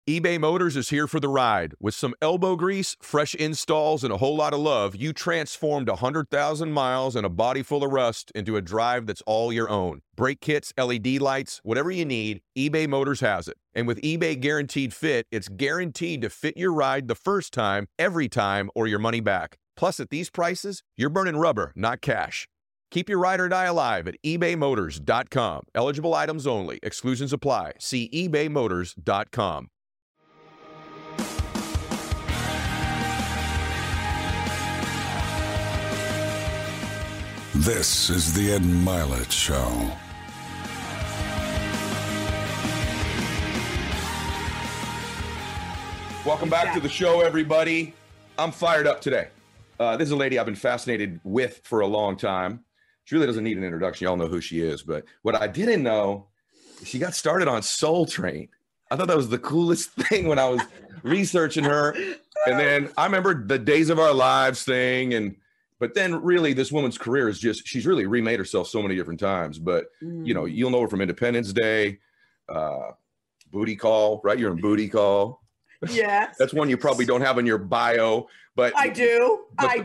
eBay Motors is here for the ride. With some elbow grease, fresh installs, and a whole lot of love, you transformed 100,000 miles and a body full of rust into a drive that's all your own. Brake kits, LED lights, whatever you need, eBay Motors has it. And with eBay Guaranteed Fit, it's guaranteed to fit your ride the first time, every time, or your money back. Plus, at these prices, you're burning rubber, not cash. Keep your ride or die alive at ebaymotors.com. Eligible items only. Exclusions apply. See ebaymotors.com. This is the Ed Mylett Show. Welcome back to the show, everybody. I'm fired up today. This is a lady I've been fascinated with for a long time. She really doesn't need an introduction. Y'all know who she is. But what I didn't know, she got started on Soul Train. I thought that was the coolest thing when I was researching her. And then I remember the Days of Our Lives thing. But then really this woman's career is just, she's really remade herself so many different times. But, you know, you'll know her from Independence Day, Booty Call, right? You're in Booty Call. Yes. That's one you probably don't have in your bio. But I do.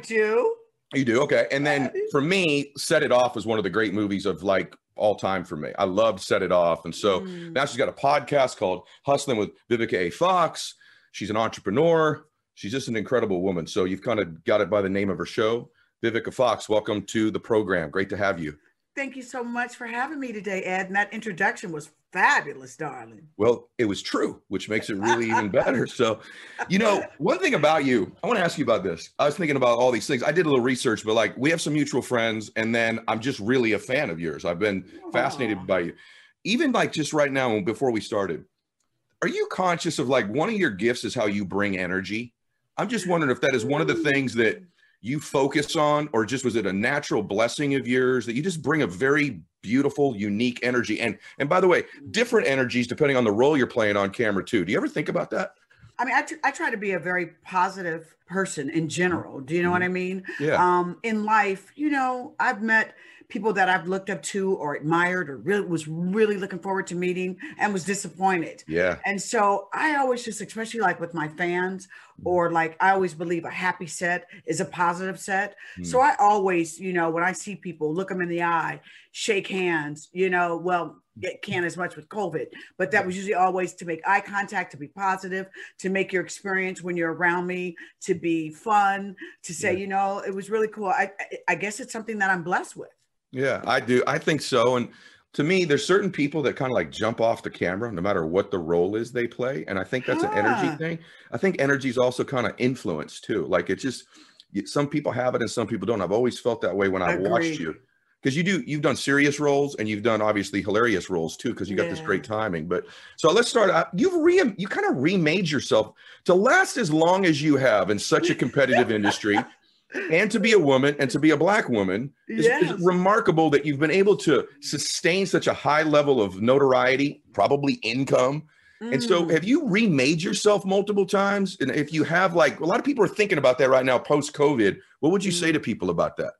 You do? Okay. And then for me, Set It Off was one of the great movies of like all time for me. I loved Set It Off. And so now she's got a podcast called Hustling with Vivica A. Fox. She's an entrepreneur. She's just an incredible woman. So you've kind of got it by the name of her show. Vivica Fox, welcome to the program. Great to have you. Thank you so much for having me today, Ed. And that introduction was fabulous, darling. Well, it was true, which makes it really even better. So, you know, one thing about you, I want to ask you about this. I was thinking about all these things. I did a little research, but like we have some mutual friends, and then I'm just really a fan of yours. I've been fascinated by you. Even like just right now, before we started, are you conscious of like one of your gifts is how you bring energy? I'm just wondering if that is one of the things that you focus on, or just was it a natural blessing of yours that you just bring a very beautiful, unique energy? And by the way, different energies depending on the role you're playing on camera too. Do you ever think about that? I mean, I try to be a very positive person in general. Do you know what I mean? Yeah. In life, you know, I've met people that I've looked up to or admired or really was really looking forward to meeting and was disappointed. Yeah. And so I always just, especially like with my fans, or like I always believe a happy set is a positive set. So I always, you know, when I see people, look them in the eye, shake hands, you know, well, it can't as much with COVID, but that was usually always to make eye contact, to be positive, to make your experience when you're around me to be fun, to say, you know, it was really cool. I guess it's something that I'm blessed with. Yeah, I do. I think so. And to me, there's certain people that kind of like jump off the camera no matter what the role is they play. And I think that's an energy thing. I think energy is also kind of influence too. Like it's just, some people have it and some people don't. I've always felt that way when I've watched you. Because you've done serious roles and you've done obviously hilarious roles too, because you got this great timing. But so let's start out. You kind of remade yourself to last as long as you have in such a competitive industry, and to be a woman and to be a Black woman is remarkable that you've been able to sustain such a high level of notoriety, probably income. And so have you remade yourself multiple times? And if you have, like, a lot of people are thinking about that right now, post-COVID, what would you say to people about that?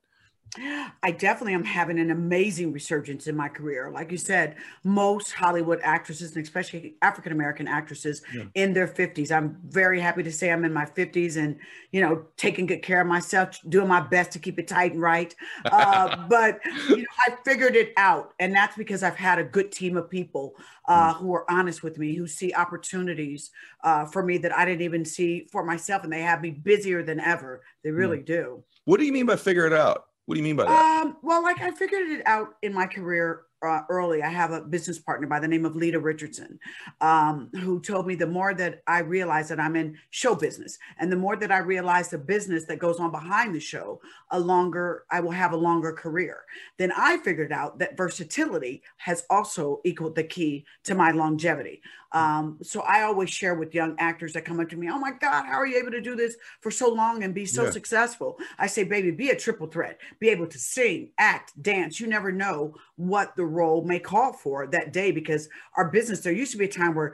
I definitely am having an amazing resurgence in my career. Like you said, most Hollywood actresses, and especially African-American actresses in their 50s. I'm very happy to say I'm in my 50s and, you know, taking good care of myself, doing my best to keep it tight and right. But, you know, I figured it out. And that's because I've had a good team of people who are honest with me, who see opportunities for me that I didn't even see for myself. And they have me busier than ever. They really do. What do you mean by figure it out? What do you mean by that? Well, like I figured it out in my career early. I have a business partner by the name of Lita Richardson, who told me the more that I realize that I'm in show business, and the more that I realize the business that goes on behind the show, I will have a longer career. Then I figured out that versatility has also equaled the key to my longevity. So I always share with young actors that come up to me, oh my God, how are you able to do this for so long and be so successful? I say, baby, be a triple threat, be able to sing, act, dance. You never know what the role may call for that day, because our business, there used to be a time where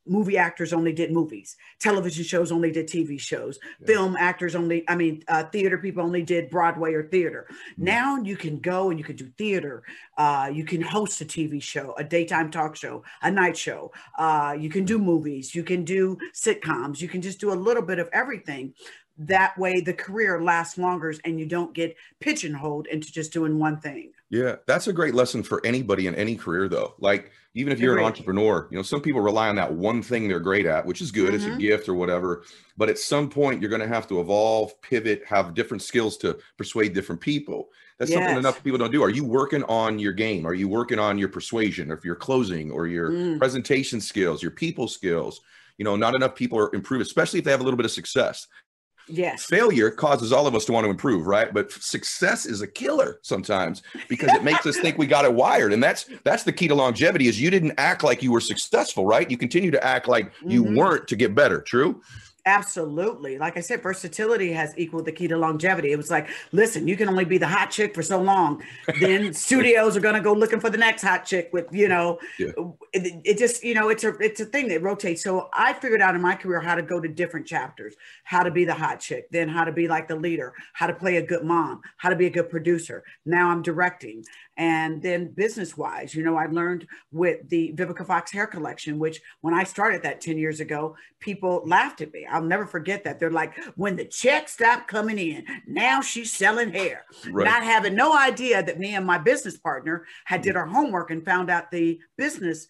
movie actors only did movies, television shows only did TV shows, film actors only, theater people only did Broadway or theater. Now you can go and you can do theater. You can host a TV show, a daytime talk show, a night show. You can do movies, you can do sitcoms, you can just do a little bit of everything. That way the career lasts longer and you don't get pigeonholed into just doing one thing. Yeah, that's a great lesson for anybody in any career, though. Like, even if you're an entrepreneur, some people rely on that one thing they're great at, which is good. It's a gift or whatever. But at some point, you're going to have to evolve, pivot, have different skills to persuade different people. That's something enough people don't do. Are you working on your game? Are you working on your persuasion, or if you're closing, or your presentation skills, your people skills? Not enough people are improved, especially if they have a little bit of success. Yes. Failure causes all of us to want to improve, right? But success is a killer sometimes, because it makes us think we got it wired. And that's the key to longevity, is you didn't act like you were successful, right? You continue to act like you weren't to get better. True? Absolutely. Like I said, versatility has equaled the key to longevity. It was like, listen, you can only be the hot chick for so long. Then studios are going to go looking for the next hot chick with, it just, it's a thing that rotates. So I figured out in my career how to go to different chapters, how to be the hot chick, then how to be like the leader, how to play a good mom, how to be a good producer. Now I'm directing. And then business-wise, I learned with the Vivica Fox hair collection, which when I started that 10 years ago, people laughed at me. I'll never forget that. They're like, when the check stopped coming in, now she's selling hair. Right. Not having no idea that me and my business partner had did our homework and found out the business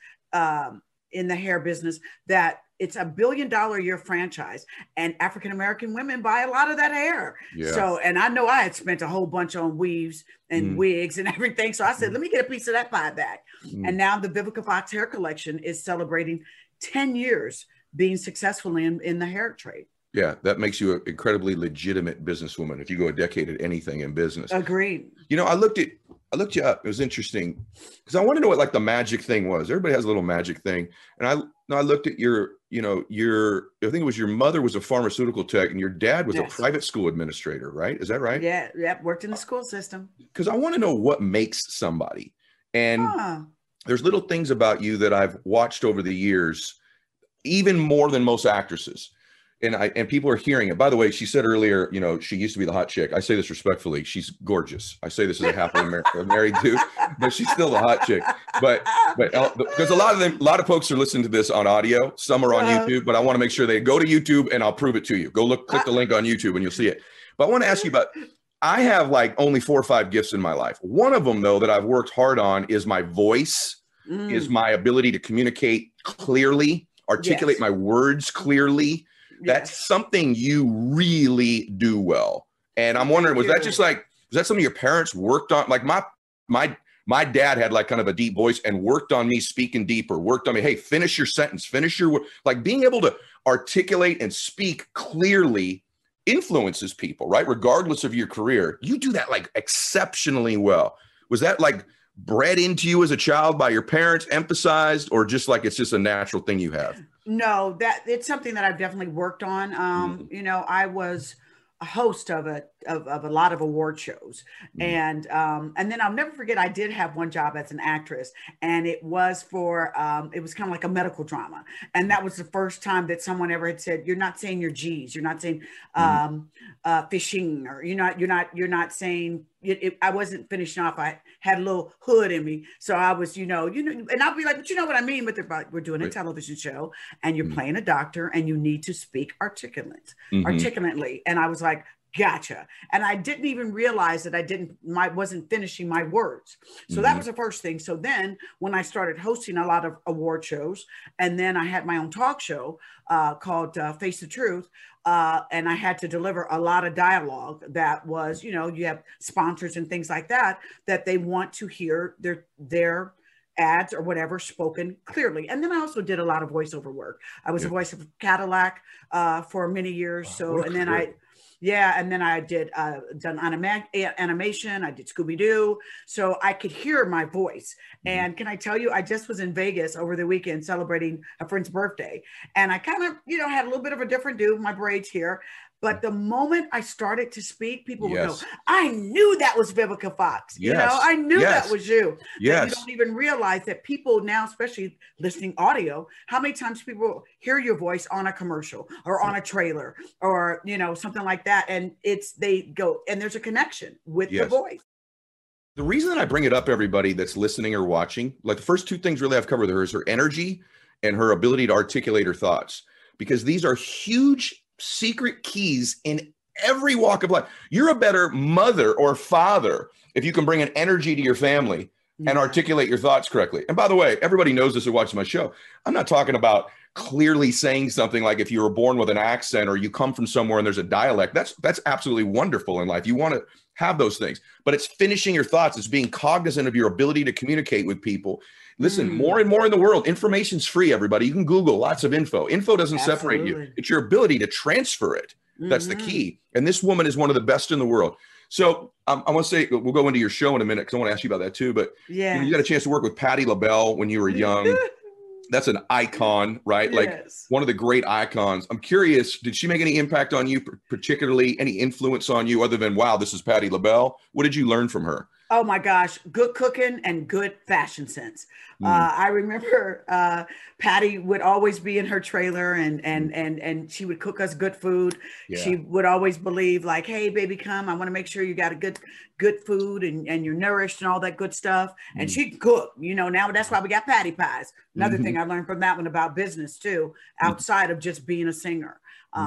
in the hair business, that it's $1 billion a year franchise, and African-American women buy a lot of that hair. Yeah. So, and I know I had spent a whole bunch on weaves and wigs and everything. So I said, let me get a piece of that pie back. And now the Vivica Fox hair collection is celebrating 10 years being successful in the hair trade. Yeah, that makes you an incredibly legitimate businesswoman if you go a decade at anything in business. Agreed. I looked you up. It was interesting because I want to know what like the magic thing was. Everybody has a little magic thing. And I looked at your I think it was your mother was a pharmaceutical tech and your dad was a private school administrator, right? Is that right? Yeah. Yeah. Worked in the school system. Because I want to know what makes somebody. And there's little things about you that I've watched over the years, even more than most actresses. And people are hearing it. By the way, she said earlier, she used to be the hot chick. I say this respectfully. She's gorgeous. I say this as a happily married dude, but she's still the hot chick. But because a lot of folks are listening to this on audio. Some are on YouTube, but I want to make sure they go to YouTube, and I'll prove it to you. Go click the link on YouTube and you'll see it. But I want to ask you about, I have like only 4 or 5 gifts in my life. One of them, though, that I've worked hard on is my voice, is my ability to communicate clearly, articulate my words clearly. That's something you really do well. And I'm wondering, was that something your parents worked on? Like my dad had like kind of a deep voice and worked on me speaking deeper, worked on me. Hey, finish your sentence, finish your, like being able to articulate and speak clearly influences people, right? Regardless of your career, you do that like exceptionally well. Was that like bred into you as a child by your parents, emphasized, or just like, it's just a natural thing you have? No, that it's something that I've definitely worked on. I was a host of a lot of award shows, and then I'll never forget, I did have one job as an actress, and it was for it was kind of like a medical drama, and that was the first time that someone ever had said, you're not saying your G's, you're not saying fishing, or you're not saying I wasn't finishing off. I had a little hood in me. So I was, and I'll be like, but you know what I mean? But we're doing a television show and you're playing a doctor and you need to speak articulately. And I was like, gotcha. And I didn't even realize that I wasn't finishing my words. So that was the first thing. So then when I started hosting a lot of award shows, and then I had my own talk show called Face the Truth. And I had to deliver a lot of dialogue that was, you have sponsors and things like that they want to hear their ads or whatever spoken clearly. And then I also did a lot of voiceover work. I was a voice of Cadillac for many years. So, and then I did done animation. I did Scooby-Doo. So I could hear my voice. And can I tell you, I just was in Vegas over the weekend celebrating a friend's birthday. And I kind of, had a little bit of a different do, my braids here. But the moment I started to speak, people would go, Yes. I knew that was Vivica Fox. You know, Yes. I knew Yes. that was you. That you Yes. don't even realize that people now, especially listening audio, how many times people hear your voice on a commercial or on a trailer or, you know, something like that. And they go, and there's a connection with the Yes. voice. The reason that I bring it up, everybody that's listening or watching, like the first two things really I've covered with her is her energy and her ability to articulate her thoughts, because these are huge secret keys in every walk of life. You're a better mother or father if you can bring an energy to your family and articulate your thoughts correctly. And by the way, everybody knows this who watches my show. I'm not talking about clearly saying something like if you were born with an accent or you come from somewhere and there's a dialect. That's absolutely wonderful in life. You want to have those things, but it's finishing your thoughts. It's being cognizant of your ability to communicate with people. Listen, more and more in the world, information's free, everybody. You can Google lots of info. Info doesn't separate you. It's your ability to transfer it. That's the key. And this woman is one of the best in the world. So I want to say, we'll go into your show in a minute because I want to ask you about that too. But you got a chance to work with Patti LaBelle when you were young. That's an icon, right? Like one of the great icons. I'm curious, did she make any impact on you, particularly any influence on you other than, wow, this is Patti LaBelle? What did you learn from her? Oh my gosh, good cooking and good fashion sense. I remember Patti would always be in her trailer and she would cook us good food. Yeah. She would always believe like, hey, baby, come. I want to make sure you got a good food and you're nourished and all that good stuff. And she'd cook, you know, now that's why we got patty pies. Another thing I learned from that one about business too, outside of just being a singer.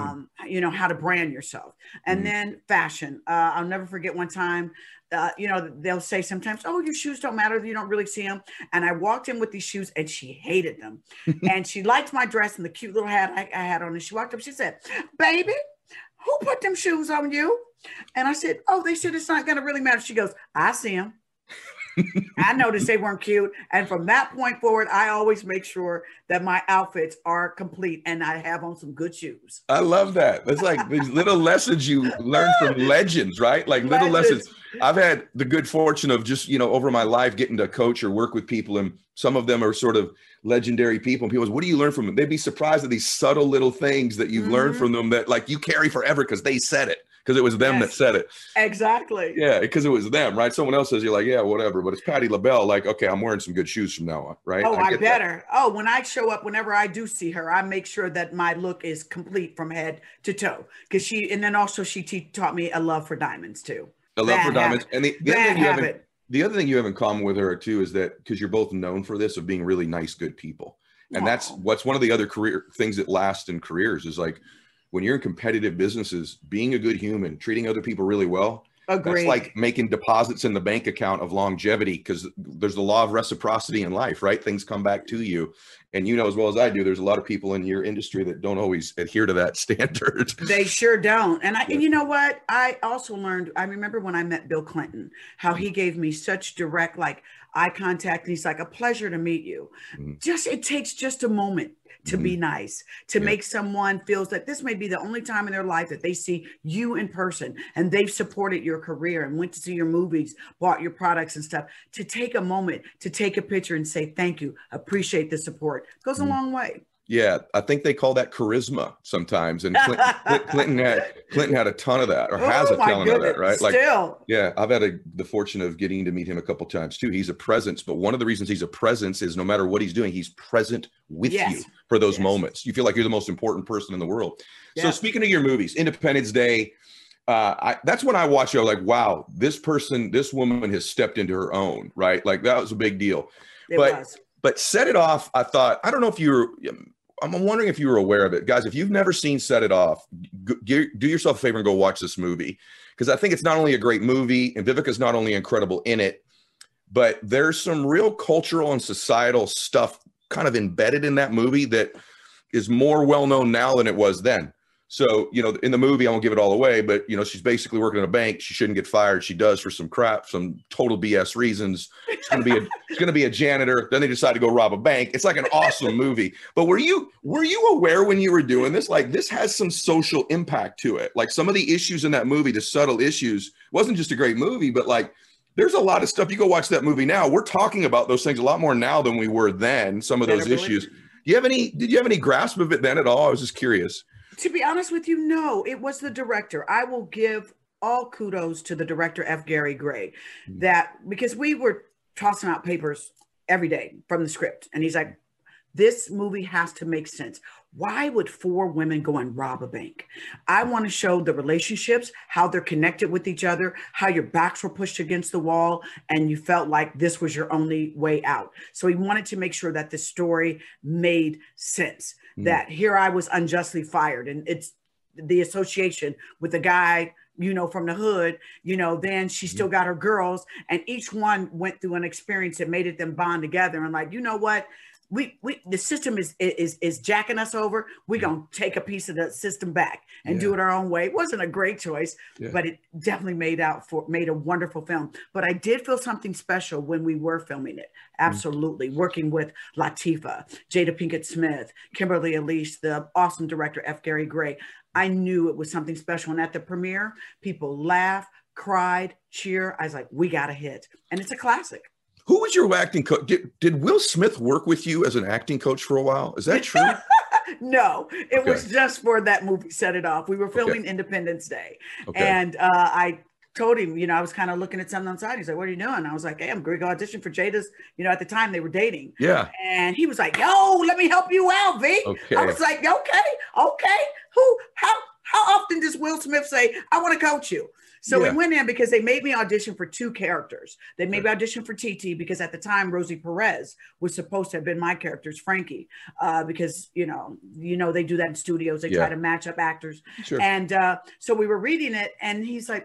You know, how to brand yourself. And then fashion. I'll never forget one time, you know, they'll say sometimes, oh, your shoes don't matter. You don't really see them. And I walked in with these shoes and she hated them. And she liked my dress and the cute little hat I had on. And she walked up, she said, baby, who put them shoes on you? And I said, oh, they said it's not going to really matter. She goes, I see them. I noticed they weren't cute. And from that point forward, I always make sure that my outfits are complete and I have on some good shoes. I love that. It's like these little lessons you learn from legends, right? Like little lessons. I've had the good fortune of just, you know, over my life getting to coach or work with people. And some of them are sort of legendary people. And people say, what do you learn from them? They'd be surprised at these subtle little things that you've learned from them that like you carry forever because they said it. Because it was them that said it. Exactly. Yeah, because it was them, right? Someone else says, you're like, yeah, whatever. But it's Patti LaBelle, like, okay, I'm wearing some good shoes from now on, right? Oh, I better. That. Oh, when I show up, whenever I do see her, I make sure that my look is complete from head to toe. Because and then also she taught me a love for diamonds too. A love for diamonds. And the other thing you have in common with her too is that because you're both known for this of being really nice, good people. And that's what's one of the other career things that last in careers is like, when you're in competitive businesses, being a good human, treating other people really well, that's like making deposits in the bank account of longevity because there's the law of reciprocity in life, right? Things come back to you. And you know as well as I do, there's a lot of people in your industry that don't always adhere to that standard. They sure don't. And and you know what? I also learned, I remember when I met Bill Clinton, how he gave me such direct like eye contact. And he's like, a pleasure to meet you. It takes just a moment to be nice, to make someone feels that this may be the only time in their life that they see you in person and they've supported your career and went to see your movies, bought your products and stuff, to take a moment to take a picture and say, thank you, appreciate the support goes a long way. Yeah, I think they call that charisma sometimes, and Clinton had a ton of that, or has a ton of that, right? Like, yeah, I've had the fortune of getting to meet him a couple times too. He's a presence, but one of the reasons he's a presence is no matter what he's doing, he's present with you for those moments. You feel like you're the most important person in the world. So speaking of your movies, Independence Day, that's when I watch it. I'm like, wow, this woman has stepped into her own, right? Like that was a big deal. But Set It Off, I thought, I don't know if I'm wondering if you were aware of it. Guys, if you've never seen Set It Off, do yourself a favor and go watch this movie. Because I think it's not only a great movie, and Vivica's not only incredible in it, but there's some real cultural and societal stuff kind of embedded in that movie that is more well-known now than it was then. So, you know, in the movie, I won't give it all away, but, you know, she's basically working in a bank. She shouldn't get fired. She does for some crap, some total BS reasons. She's going to be a janitor. Then they decide to go rob a bank. It's like an awesome movie. But were you aware when you were doing this, like this has some social impact to it? Like some of the issues in that movie, the subtle issues, wasn't just a great movie, but like there's a lot of stuff. You go watch that movie now. We're talking about those things a lot more now than we were then, some of those issues. Did you have any grasp of it then at all? I was just curious. To be honest with you, no, it was the director. I will give all kudos to the director, F. Gary Gray, that because we were tossing out papers every day from the script. And he's like, this movie has to make sense. Why would 4 women go and rob a bank? I want to show the relationships, how they're connected with each other, how your backs were pushed against the wall, and you felt like this was your only way out. So he wanted to make sure that the story made sense, that here I was unjustly fired. And it's the association with the guy, you know, from the hood, you know, then she still got her girls, and each one went through an experience that made it them bond together. And like, you know what? The system is jacking us over. We're gonna take a piece of the system back and do it our own way. It wasn't a great choice, but it definitely made a wonderful film. But I did feel something special when we were filming it. Absolutely. Working with Latifah, Jada Pinkett Smith, Kimberly Elise, the awesome director, F. Gary Gray. I knew it was something special. And at the premiere, people laughed, cried, cheer. I was like, we got a hit. And it's a classic. Who was your acting coach? Did Will Smith work with you as an acting coach for a while? Is that true? No, it was just for that movie, Set It Off. We were filming Independence Day. And I told him, you know, I was kind of looking at something on the side. He's like, what are you doing? I was like, hey, I'm going to audition for Jada's, you know, at the time they were dating. Yeah. And he was like, yo, let me help you out, V. Okay. I was like, okay. How often does Will Smith say, I want to coach you? So we went in because they made me audition for 2 characters. They made me audition for TT because at the time, Rosie Perez was supposed to have been my character's Frankie, because, you know, they do that in studios. They try to match up actors. Sure. And so we were reading it and he's like,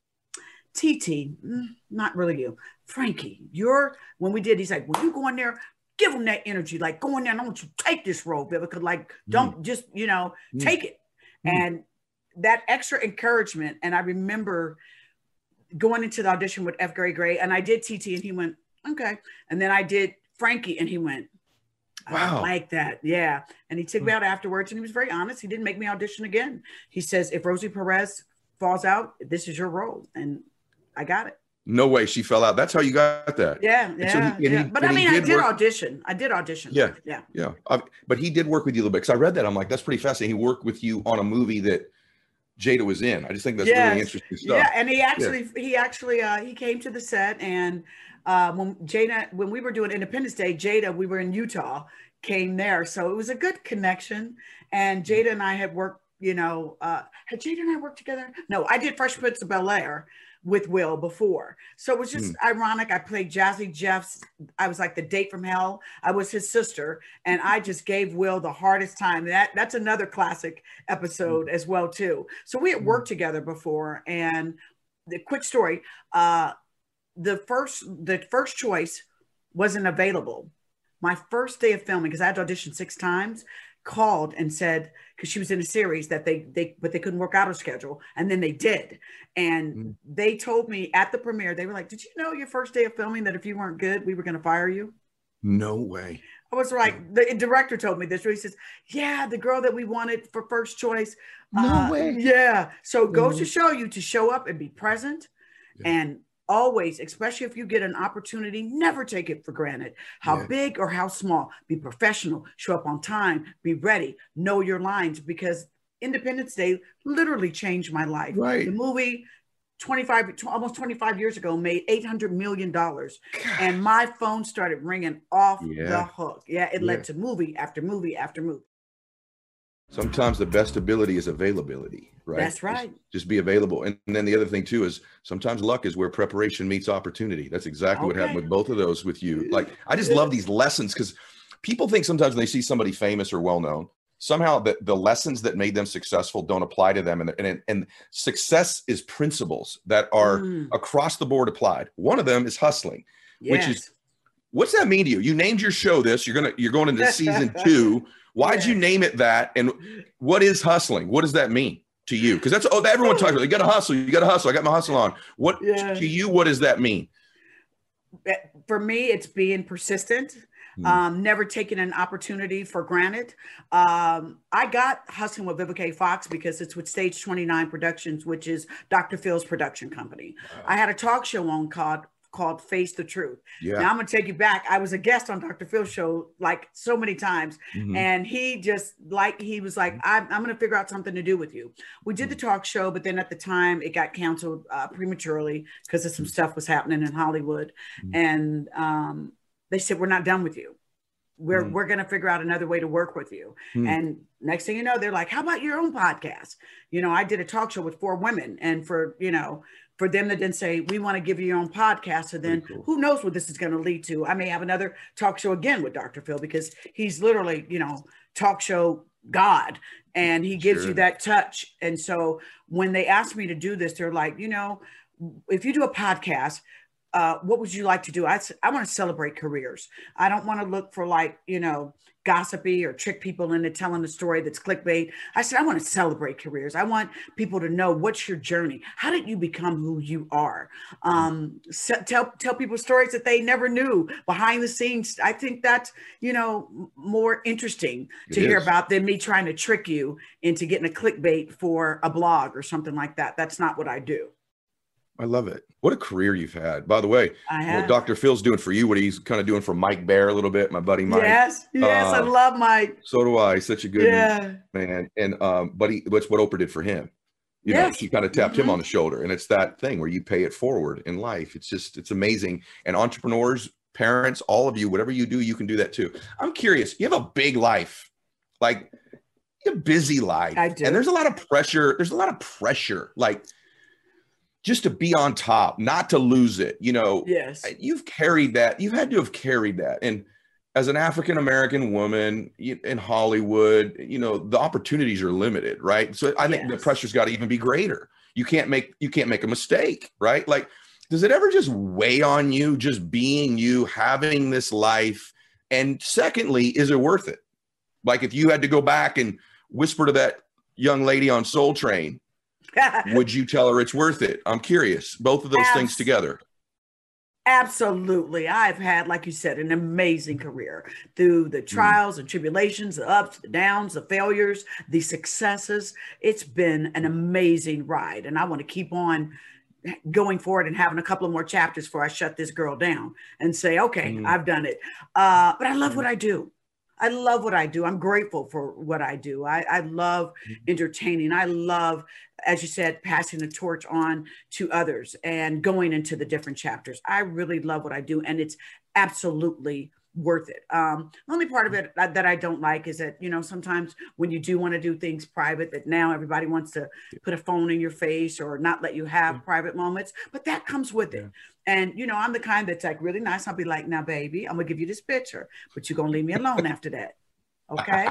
TT, not really you. Frankie, when we did, he's like, when you go in there, give him that energy. Like, go in there and I want you to take this role, Vivica. Like, don't just, you know, take it. And that extra encouragement. And I remember going into the audition with F. Gary Gray, and I did TT and he went, okay. And then I did Frankie and he went, wow, I like that. Yeah. And he took me out afterwards and he was very honest. He didn't make me audition again. He says, if Rosie Perez falls out, this is your role. And I got it. No way she fell out. That's how you got that. But I mean, I did audition. Yeah. But he did work with you a little bit. Because I read that. I'm like, that's pretty fascinating. He worked with you on a movie that Jada was in. I just think that's really interesting stuff. Yeah, and he came to the set, and when we were doing Independence Day, Jada, we were in Utah, came there. So it was a good connection. And Jada and I had worked, you know, had Jada and I worked together? No, I did Fresh Prince of Bel-Air with Will before. So it was just ironic. I played Jazzy Jeff's, I was like the date from hell. I was his sister. And I just gave Will the hardest time. That's another classic episode as well too. So we had worked together before. And the quick story, the first choice wasn't available. My first day of filming, because I had to audition 6 times, called and said, because she was in a series that they couldn't work out her schedule, and then they did, and they told me at the premiere, they were like, did you know your first day of filming that if you weren't good, we were going to fire you? No way. I was like, the director told me this. He says, yeah, the girl that we wanted for first choice. No way. Yeah. So it goes to show you to show up and be present, and always, especially if you get an opportunity, never take it for granted. How big or how small, be professional, show up on time, be ready, know your lines, because Independence Day literally changed my life. Right. The movie almost 25 years ago made $800 million. And my phone started ringing off the hook. Yeah, it led to movie after movie after movie. Sometimes the best ability is availability, right? That's right. Just be available. And then the other thing too is sometimes luck is where preparation meets opportunity. That's exactly what happened with both of those with you. Like, I just love these lessons, because people think sometimes when they see somebody famous or well-known, somehow the lessons that made them successful don't apply to them. And success is principles that are across the board applied. One of them is hustling, which is, what's that mean to you? You named your show this, you're going into season 2. Why'd you name it that? And what is hustling? What does that mean to you? Because that's everyone talks about. You got to hustle. You got to hustle. I got my hustle on. What to you? What does that mean? For me, it's being persistent. Never taking an opportunity for granted. I got Hustling with Vivica A. Fox because it's with Stage 29 Productions, which is Dr. Phil's production company. I had a talk show on called called Face the Truth. Yeah. Now I'm going to take you back. I was a guest on Dr. Phil's show like so many times. And he was like, I'm going to figure out something to do with you. We did the talk show, but then at the time it got canceled prematurely because of some stuff was happening in Hollywood. And they said, we're not done with you. We're going to figure out another way to work with you. And next thing you know, they're like, how about your own podcast? You know, I did a talk show with 4 women, and for them to then say, we want to give you your own podcast. So then who knows what this is going to lead to? I may have another talk show again with Dr. Phil, because he's literally, talk show God, and he gives you that touch. And so when they asked me to do this, they're like, if you do a podcast, what would you like to do? I want to celebrate careers. I don't want to look for gossipy or trick people into telling a story that's clickbait. I said, I want to celebrate careers. I want people to know, what's your journey? How did you become who you are? Tell people stories that they never knew behind the scenes. I think that's, more interesting to hear about than me trying to trick you into getting a clickbait for a blog or something like that. That's not what I do. I love it. What a career you've had. By the way, what Dr. Phil's doing for you, what he's kind of doing for Mike Bair a little bit, my buddy Mike. Yes, I love Mike. So do I. He's such a good man. And but that's what Oprah did for him. She kind of tapped him on the shoulder, and it's that thing where you pay it forward in life. It's amazing. And entrepreneurs, parents, all of you, whatever you do, you can do that too. I'm curious. You have a big life, like a busy life. I do. And there's a lot of pressure. Like, just to be on top, not to lose it. Yes. You've carried that. You've had to have carried that. And as an African-American woman in Hollywood, the opportunities are limited, right? So I think the pressure's got to even be greater. You can't make a mistake, right? Like, does it ever just weigh on you, just being you, having this life? And secondly, is it worth it? Like, if you had to go back and whisper to that young lady on Soul Train, would you tell her it's worth it? I'm curious. Both of those things together. Absolutely. I've had, like you said, an amazing career through the trials and tribulations, the ups, the downs, the failures, the successes. It's been an amazing ride. And I want to keep on going forward and having a couple of more chapters before I shut this girl down and say, okay, I've done it. But I love what I do. I love what I do. I'm grateful for what I do. I love entertaining. I love, as you said, passing the torch on to others and going into the different chapters. I really love what I do, and it's absolutely worth it. The only part of it that I don't like is that, sometimes when you do want to do things private, that now everybody wants to put a phone in your face or not let you have private moments, but that comes with it. And, I'm the kind that's like really nice. I'll be like, now, baby, I'm going to give you this picture, but you're going to leave me alone after that. Okay.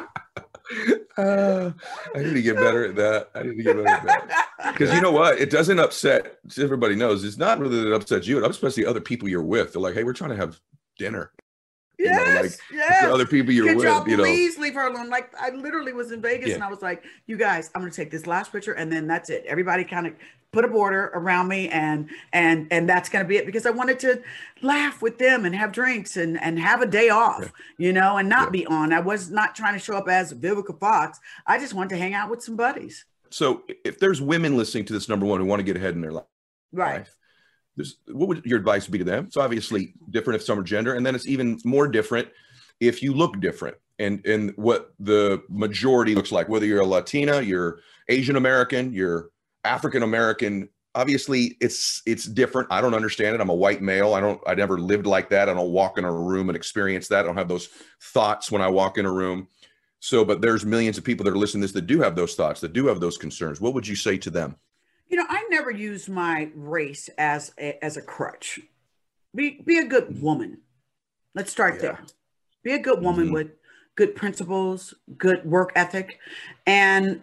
I need to get better at that. Because you know what? It doesn't upset, everybody knows, it's not really that it upsets you. It upsets the other people you're with. They're like, hey, we're trying to have dinner. Yes. The other people you're with. Y'all please leave her alone. Like, I literally was in Vegas and I was like, you guys, I'm going to take this last picture and then that's it. Everybody kind of put a border around me and that's going to be it, because I wanted to laugh with them and have drinks and have a day off, and not be on. I was not trying to show up as Vivica Fox. I just wanted to hang out with some buddies. So if there's women listening to this, number one, who want to get ahead in their life, right? What would your advice be to them? It's obviously different if some are gender, and then it's even more different if you look different and what the majority looks like, whether you're a Latina, you're Asian American, you're African American. Obviously it's different. I don't understand it. I'm a white male. I never lived like that. I don't walk in a room and experience that. I don't have those thoughts when I walk in a room. So, but there's millions of people that are listening to this that do have those thoughts, that do have those concerns. What would you say to them? I never use my race as a crutch. Be a good woman. Let's start there. Be a good woman with good principles, good work ethic. And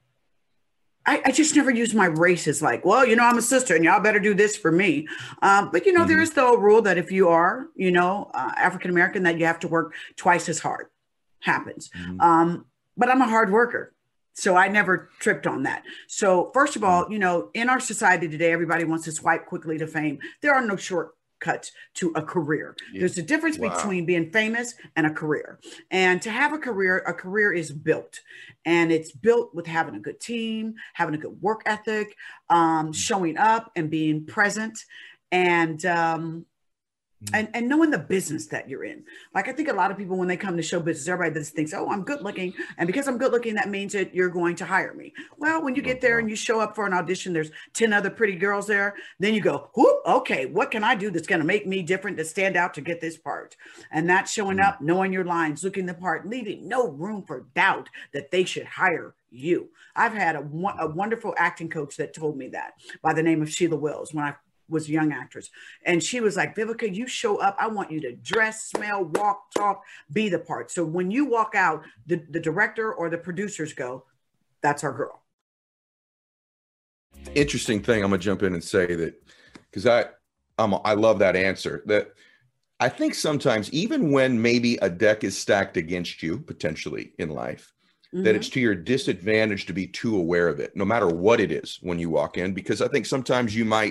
I just never use my race as like, well, I'm a sister and y'all better do this for me. But, there is though a rule that if you are, African-American, that you have to work twice as hard. Happens. But I'm a hard worker. So I never tripped on that. So first of all, in our society today, everybody wants to swipe quickly to fame. There are no shortcuts to a career. There's a difference between being famous and a career. And to have a career is built. And it's built with having a good team, having a good work ethic, showing up and being present. and and knowing the business that you're in. Like, I think a lot of people, when they come to show business, everybody just thinks, oh, I'm good looking. And because I'm good looking, that means that you're going to hire me. Well, when you get there and you show up for an audition, there's 10 other pretty girls there. Then you go, whoop, okay, what can I do that's going to make me different, to stand out, to get this part? And that's showing up, knowing your lines, looking the part, leaving no room for doubt that they should hire you. I've had a wonderful acting coach that told me that, by the name of Sheila Wills, when I was a young actress. And she was like, Vivica, you show up, I want you to dress, smell, walk, talk, be the part. So when you walk out, the director or the producers go, that's our girl. Interesting thing, I'm gonna jump in and say that, because I love that answer, that I think sometimes, even when maybe a deck is stacked against you potentially in life, that it's to your disadvantage to be too aware of it, no matter what it is, when you walk in, because I think sometimes you might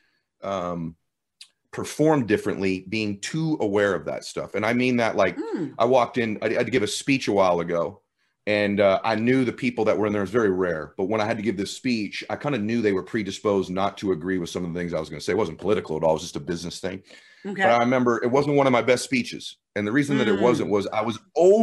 perform differently being too aware of that stuff. And I mean that, like, I walked in, I had to give a speech a while ago, and I knew the people that were in there. Was very rare, but when I had to give this speech, I kind of knew they were predisposed not to agree with some of the things I was going to say. It wasn't political at all, it was just a business thing. Okay. But I remember it wasn't one of my best speeches, and the reason that it wasn't was I was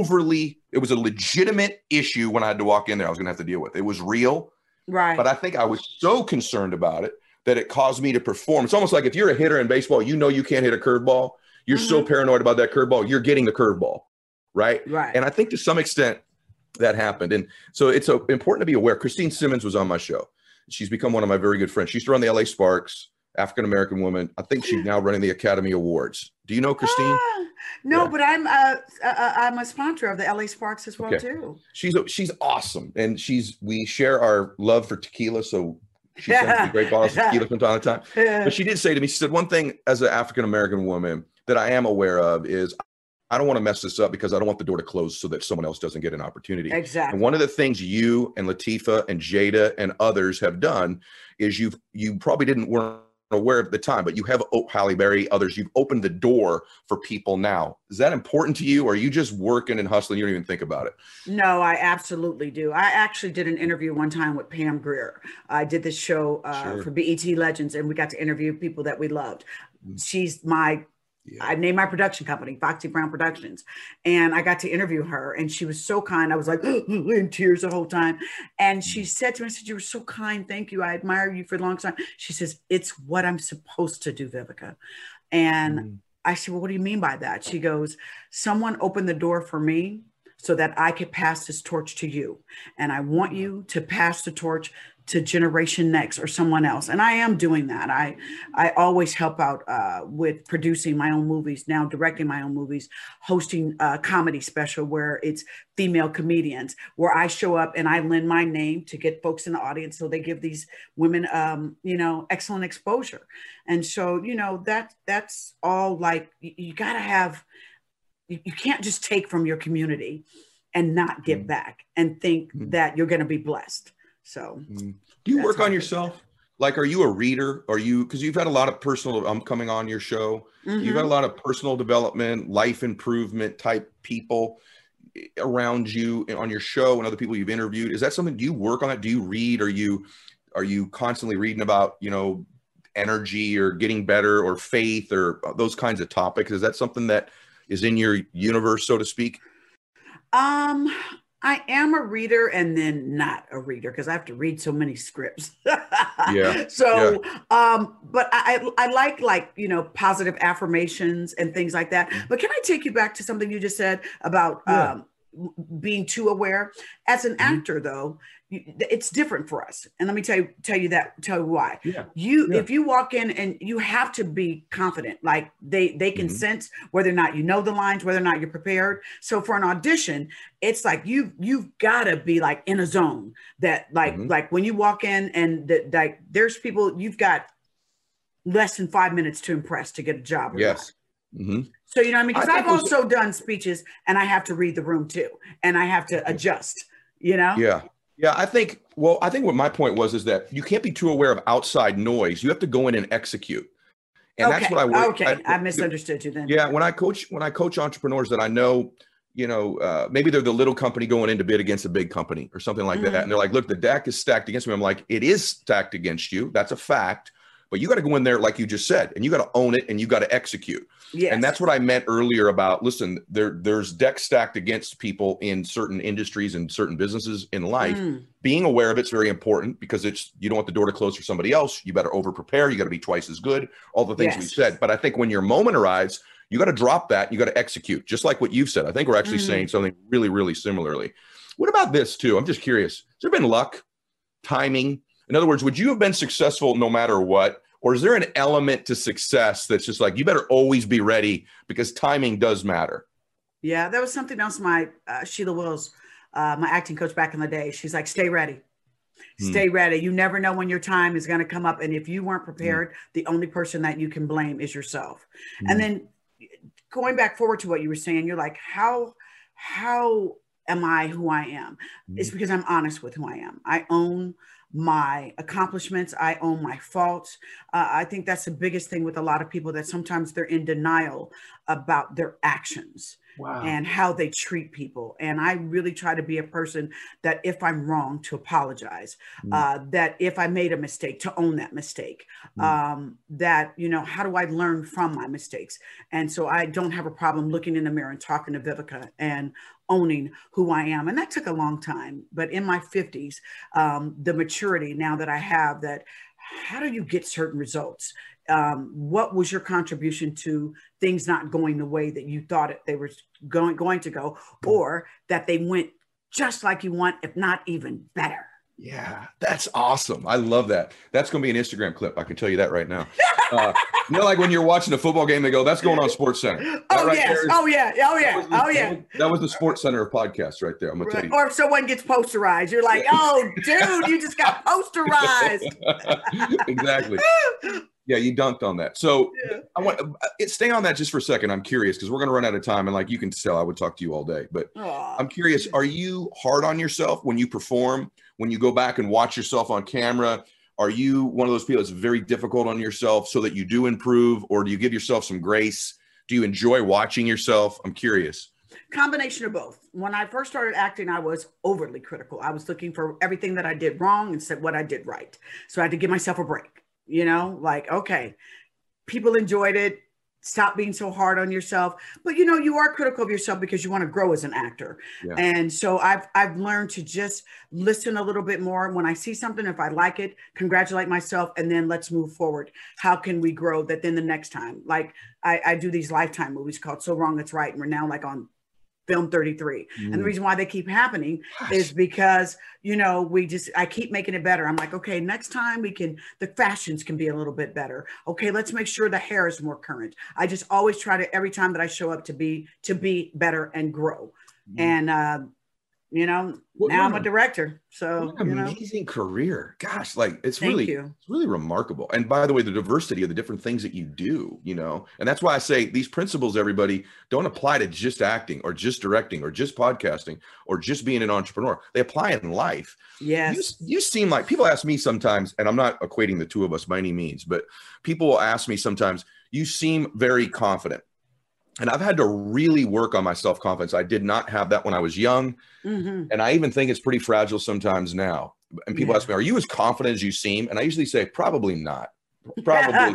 it was a legitimate issue when I had to walk in there. I was going to have to deal with it. It was real, right? But I think I was so concerned about it that it caused me to perform. It's almost like if you're a hitter in baseball, you know you can't hit a curveball. You're so paranoid about that curveball, you're getting the curveball, right? Right. And I think to some extent that happened. And so it's important to be aware. Christine Simmons was on my show. She's become one of my very good friends. She used to run the LA Sparks, African-American woman. I think she's now running the Academy Awards. Do you know Christine? No, yeah. But I'm a sponsor of the LA Sparks as well, too. She's awesome. And we share our love for tequila. So she sends me great bottles of tequila from time to time. But she did say to me, she said, one thing as an African-American woman that I am aware of is I don't want to mess this up, because I don't want the door to close so that someone else doesn't get an opportunity. Exactly. And one of the things you and Latifah and Jada and others have done is you probably weren't aware at the time, but you have Halle Berry, others, you've opened the door for people now. Is that important to you, or are you just working and hustling? You don't even think about it? No, I absolutely do. I actually did an interview one time with Pam Grier. I did this show for BET Legends, and we got to interview people that we loved. She's I named my production company, Foxy Brown Productions. And I got to interview her, and she was so kind. I was like in tears the whole time. And she said to me, I said, you were so kind. Thank you. I admire you for a long time. She says, it's what I'm supposed to do, Vivica. And I said, well, what do you mean by that? She goes, someone opened the door for me so that I could pass this torch to you. And I want you to pass the torch to Generation Next or someone else. And I am doing that. I always help out with producing my own movies, now directing my own movies, hosting a comedy special where it's female comedians, where I show up and I lend my name to get folks in the audience so they give these women, excellent exposure. And so, that's all, like, you got to have, you can't just take from your community and not give back and think that you're going to be blessed. So do you work on yourself? Like, are you a reader? Because you've had a lot of personal, I'm coming on your show. You've had a lot of personal development, life improvement type people around you on your show and other people you've interviewed. Is that something, do you work on it? Do you read? Are you constantly reading about, energy or getting better or faith or those kinds of topics? Is that something that is in your universe, so to speak? I am a reader and then not a reader, because I have to read so many scripts. So, but I like, positive affirmations and things like that. But can I take you back to something you just said about being too aware? As an actor, though, it's different for us. And let me tell you why. If you walk in, and you have to be confident, like they can sense whether or not you know the lines, whether or not you're prepared. So for an audition, it's like you've got to be like in a zone that like when you walk in, and there's people, you've got less than 5 minutes to impress to get a job. Yes. So, you know what I mean? Because I've also done speeches, and I have to read the room too, and I have to adjust, Yeah, I think what my point is that you can't be too aware of outside noise. You have to go in and execute. And that's what I work. Okay, I misunderstood you then. Yeah, when I coach entrepreneurs that I know, maybe they're the little company going in to bid against a big company or something like that. And they're like, look, the deck is stacked against me. I'm like, it is stacked against you. That's a fact. but you got to go in there, like you just said, and you got to own it and you got to execute. Yes. And that's what I meant earlier about, listen, there's decks stacked against people in certain industries and certain businesses in life. Being aware of it's very important, because you don't want the door to close for somebody else. You better over prepare. You got to be twice as good, all the things we said. But I think when your moment arrives, you got to drop that. You got to execute, just like what you've said. I think we're actually saying something really, really similarly. What about this too? I'm just curious. Has there been luck, timing? In other words, would you have been successful no matter what? Or is there an element to success that's just like, you better always be ready because timing does matter? Yeah, that was something else. My Sheila Wills, my acting coach back in the day, she's like, stay ready. Stay ready. You never know when your time is going to come up. And if you weren't prepared, the only person that you can blame is yourself. And then going back forward to what you were saying, you're like, how am I who I am? It's because I'm honest with who I am. I own my accomplishments. I own my faults. I think that's the biggest thing with a lot of people, that sometimes they're in denial about their actions. Wow. And how they treat people. And I really try to be a person that if I'm wrong, to apologize, that if I made a mistake, to own that mistake, that, you know, how do I learn from my mistakes? And so I don't have a problem looking in the mirror and talking to Vivica and owning who I am. And that took a long time, but in my 50s, the maturity now that I have, that how do you get certain results? What was your contribution to things not going the way that you thought they were going to go, or that they went just like you want, if not even better? Yeah, that's awesome. I love that. That's going to be an Instagram clip. I can tell you that right now. You know, like when you're watching a football game, they go, that's going on Sports Center. Oh, right, yes. Oh, yeah. Oh, yeah. Oh, yeah. That was the Sports Center of podcasts right there. I'm going to tell you. Or if someone gets posterized, you're like, oh, dude, you just got posterized. Exactly. Yeah, you dunked on that. So I want stay on that just for a second. I'm curious, because we're going to run out of time. And like you can tell, I would talk to you all day. But I'm curious, are you hard on yourself when you perform, when you go back and watch yourself on camera? Are you one of those people that's very difficult on yourself so that you do improve? Or do you give yourself some grace? Do you enjoy watching yourself? I'm curious. Combination of both. When I first started acting, I was overly critical. I was looking for everything that I did wrong and said what I did right. So I had to give myself a break. You know, like, okay, people enjoyed it. Stop being so hard on yourself. But, you know, you are critical of yourself because you want to grow as an actor. Yeah. And so I've learned to just listen a little bit more. When I see something, if I like it, congratulate myself, and then let's move forward. How can we grow that then the next time? Like I do these Lifetime movies called So Wrong It's Right. And we're now like on film 33. And the reason why they keep happening is because, you know, I keep making it better. I'm like, okay, next time the fashions can be a little bit better. Okay, let's make sure the hair is more current. I just always try to, every time that I show up, to be better and grow. And, you know, now I'm a director. So what an amazing career. Gosh, like it's really remarkable. And by the way, the diversity of the different things that you do, you know, and that's why I say these principles, everybody, don't apply to just acting or just directing or just podcasting or just being an entrepreneur. They apply in life. Yes. You seem like, people ask me sometimes, and I'm not equating the two of us by any means, but people will ask me sometimes, you seem very confident. And I've had to really work on my self-confidence. I did not have that when I was young. And I even think it's pretty fragile sometimes now. And people ask me, are you as confident as you seem? And I usually say, probably not. Probably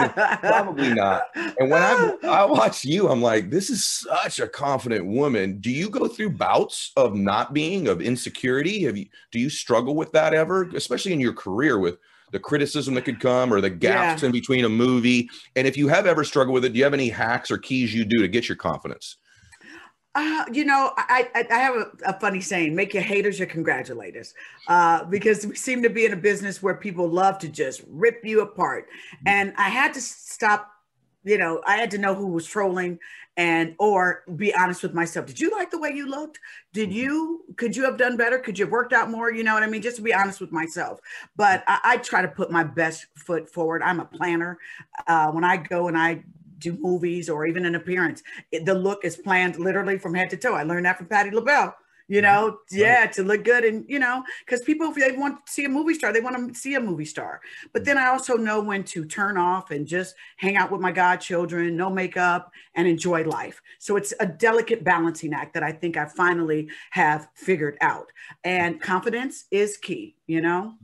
not. And when I watch you, I'm like, this is such a confident woman. Do you go through bouts of not being, of insecurity? Do you struggle with that ever, especially in your career, with the criticism that could come or the gaps in between a movie? And if you have ever struggled with it, do you have any hacks or keys you do to get your confidence? You know, I have a funny saying, make your haters your congratulators, because we seem to be in a business where people love to just rip you apart. And I had to stop, you know, I had to know who was trolling or be honest with myself. Did you like the way you looked? Could you have done better? Could you have worked out more? You know what I mean? Just to be honest with myself. But I try to put my best foot forward. I'm a planner. When I go and I do movies or even an appearance, the look is planned literally from head to toe. I learned that from Patti LaBelle. You know, to look good. And, you know, because people, if they want to see a movie star, they want to see a movie star. But then I also know when to turn off and just hang out with my godchildren, no makeup, and enjoy life. So it's a delicate balancing act that I think I finally have figured out. And confidence is key, you know?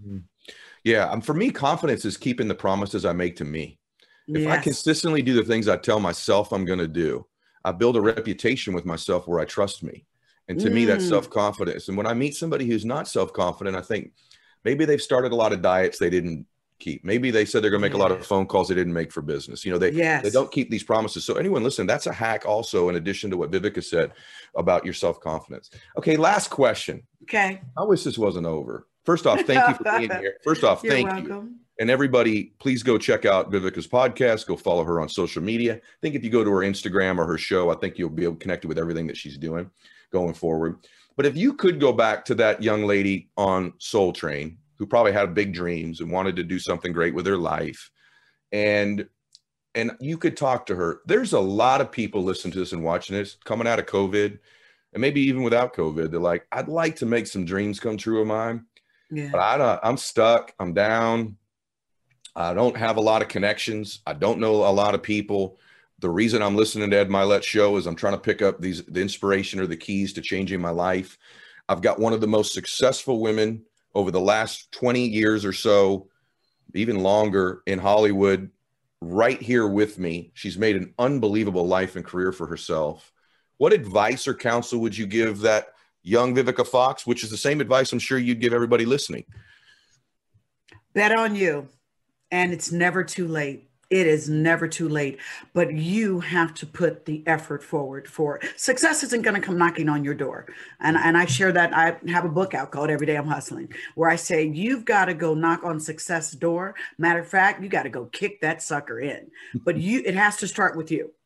Yeah. For me, confidence is keeping the promises I make to me. If I Yes. consistently do the things I tell myself I'm going to do, I build a reputation with myself where I trust me. And to me, that's self-confidence. And when I meet somebody who's not self-confident, I think maybe they've started a lot of diets they didn't keep. Maybe they said they're going to make a lot of phone calls they didn't make for business. You know, they don't keep these promises. So anyone listen, that's a hack also, in addition to what Viveka said about your self-confidence. Okay, last question. Okay. I wish this wasn't over. First off, thank you for being here. First off, thank you. And everybody, please go check out Viveka's podcast. Go follow her on social media. I think if you go to her Instagram or her show, I think you'll be able to connect with everything that she's doing going forward. But if you could go back to that young lady on Soul Train who probably had big dreams and wanted to do something great with her life, and you could talk to her. There's a lot of people listening to this and watching this coming out of COVID, and maybe even without COVID. They're like, I'd like to make some dreams come true of mine, but I'm stuck. I'm down. I don't have a lot of connections. I don't know a lot of people. The reason I'm listening to Ed Mylett's show is I'm trying to pick up the inspiration or the keys to changing my life. I've got one of the most successful women over the last 20 years or so, even longer, in Hollywood, right here with me. She's made an unbelievable life and career for herself. What advice or counsel would you give that young Vivica Fox, which is the same advice I'm sure you'd give everybody listening? Bet on you. And it's never too late. It is never too late, but you have to put the effort forward for it. Success isn't going to come knocking on your door. And I share that. I have a book out called Every Day I'm Hustling, where I say, you've got to go knock on success door. Matter of fact, you got to go kick that sucker in, but it has to start with you.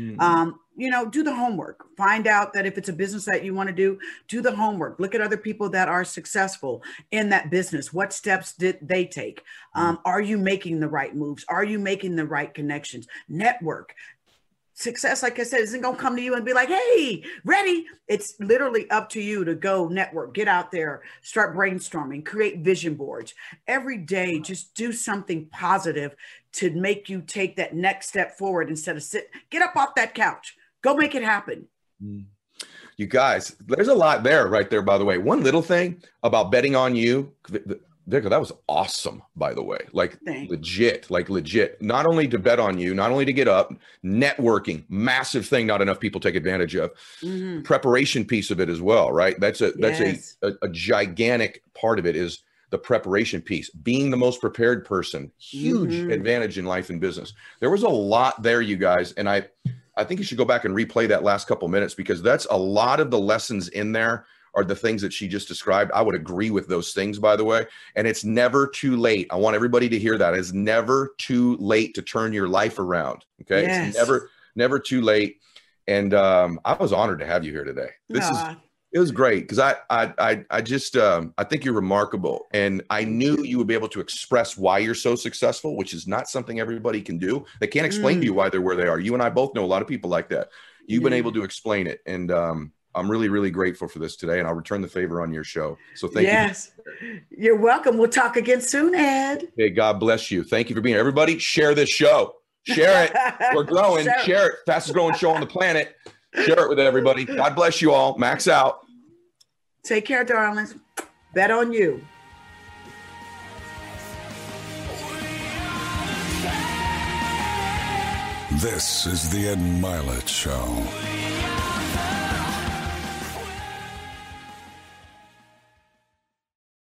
Do the homework, find out that if it's a business that you want to do the homework, look at other people that are successful in that business. What steps did they take? Are you making the right moves? Are you making the right connections? Network. Success, like I said, isn't going to come to you and be like, hey, ready. It's literally up to you to go network, get out there, start brainstorming, create vision boards. Every day, just do something positive to make you take that next step forward instead of get up off that couch, go make it happen. You guys, there's a lot there right there, by the way. One little thing about betting on you, Vivica, that was awesome, by the way. Legit. Not only to bet on you, not only to get up, networking, massive thing not enough people take advantage of. Preparation piece of it as well, right? That's a gigantic part of it is the preparation piece. Being the most prepared person, huge advantage in life and business. There was a lot there, you guys, and I think you should go back and replay that last couple minutes, because that's a lot of the lessons in there are the things that she just described. I would agree with those things, by the way. And it's never too late. I want everybody to hear that. It's never too late to turn your life around. Okay. Yes. It's never too late. And I was honored to have you here today. It was great, because I think you're remarkable. And I knew you would be able to express why you're so successful, which is not something everybody can do. They can't explain to you why they're where they are. You and I both know a lot of people like that. You've been able to explain it. And I'm really, really grateful for this today, and I'll return the favor on your show. So thank you. Yes, you're welcome. We'll talk again soon, Ed. Hey, God bless you. Thank you for being here. Everybody, share this show. Share it. We're growing. Share it. Fastest growing show on the planet. Share it with everybody. God bless you all. Max out. Take care, darlings. Bet on you. This is the Ed Mylett Show.